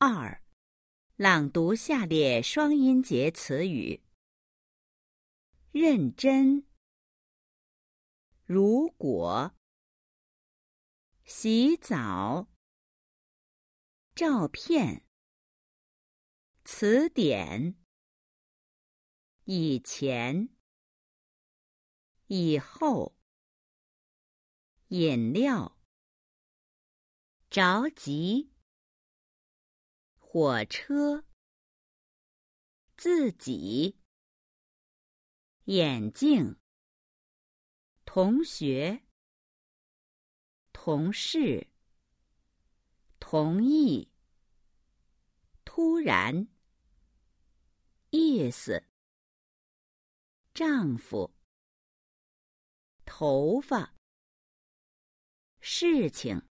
2. 朗读下列双音节词语：认真、如果、洗澡、照片、词典、以前、以后、饮料、着急、火车、自己、眼镜、同学、同事、同意、突然、意思、丈夫、头发、事情、